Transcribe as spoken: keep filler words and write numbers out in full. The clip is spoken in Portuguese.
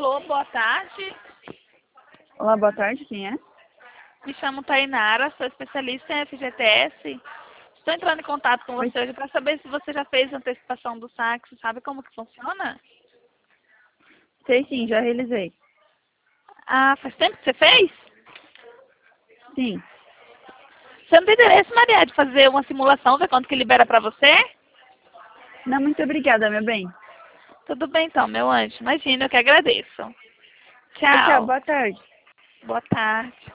Alô, boa tarde. Olá, boa tarde, quem é? Me chamo Tainara, sou especialista em F G T S. Estou entrando em contato com você hoje para saber se você já fez a antecipação do saque, sabe como que funciona? Sei sim, já realizei. Ah, faz tempo que você fez? Sim. Você não tem interesse, Maria, de fazer uma simulação, ver quanto que libera para você? Não, muito obrigada, meu bem. Tudo bem então, meu anjo. Imagina, eu que agradeço. Tchau, tchau, Tchau. boa tarde. Boa tarde.